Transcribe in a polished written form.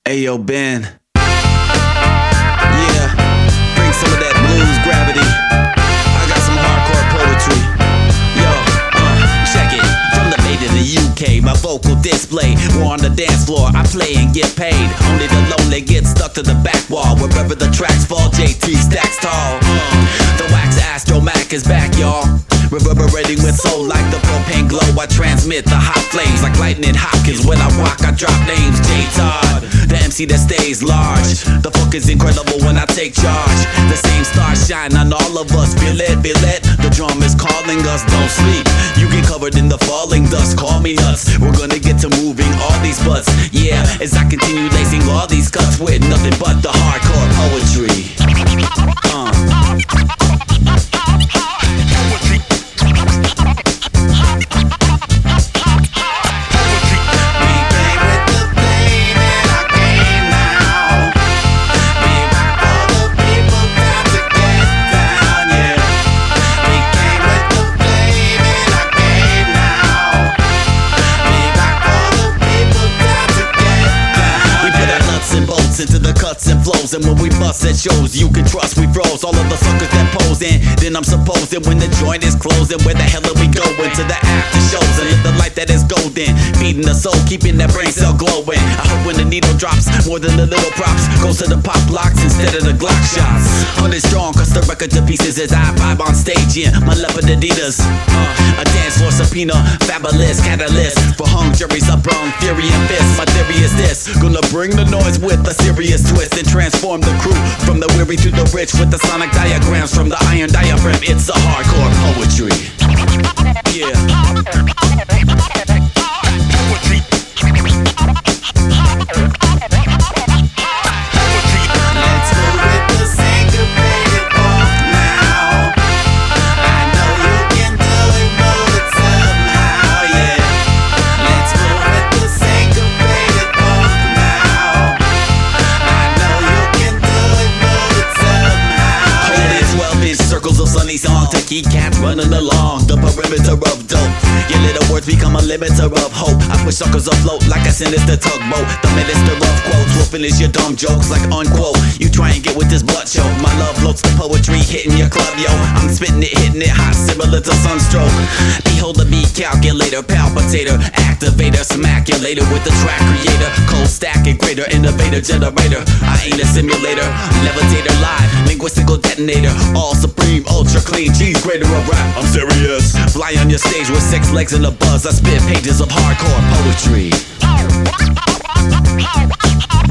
Ayo, Ben. Yeah, bring some of that blues gravity. I got some hardcore poetry. Yo, check it. From the Bay to the UK, my vocal display. We're on the dance floor, I play and get paid. Only the lonely get stuck to the back wall. Wherever the tracks fall, JT stacks tall. The wax Astro Mac is back, y'all. Reverberating with soul like the propane glow. I transmit the hot flames like lightning Hopkins. When I rock, I drop names. J Todd, the MC that stays large. The funk is incredible when I take charge. The same stars shine on all of us. Feel it, feel it. The drum is calling us. Don't sleep. You get covered in the falling dust. Call me nuts. We're gonna get to moving all these butts. Yeah, as I continue lacing all these cuts with nothing but the hardcore poetry. Into the cuts and flows, and when we bust at shows, you can trust we froze all of the suckers that pose in. Then I'm supposing when the joint is closing, where the hell are we going? To the after shows and live the life that is golden, feeding the soul, keeping that brain cell glowing. I hope when the needle drops, more than the little props, goes to the pop blocks instead of the Glock shots. 100 strong, cuts the record to pieces as I vibe on stage in my leopard Adidas. A dance floor subpoena, fabulous catalyst for hung juries up on fury and fist. My theory is this: gonna bring the noise with a serious twist and transform the crew from the weary to the rich with the sonic diagrams from the iron diaphragm. It's a hardcore poetry. Yeah. Let's go with the syncopated walk now. I know you can do it, move it somehow, yeah. Let's go with the syncopated walk now. I know you can do it, move it somehow. Hold it 12-inch circles of sunny song to keep cats running along the perimeter of dope. Your little words become a limiter of hope. I push suckers afloat like a sinister tugboat. The minister of quotes will finish your dumb jokes like unquote. You try and get with this blood show. My love floats the poetry hitting your club, yo. I'm spitting it, hitting it hot, similar to sunstroke. Behold the beat calculator, palpitator, activator, smackulator with the track creator, cold stack and greater, innovator, generator. I ain't a simulator, levitator, live, linguistical detonator, all supreme, ultra clean, cheese grater of rap. I'm serious. Fly on your stage with 6 legs and a buzz. I spit pages of hardcore poetry.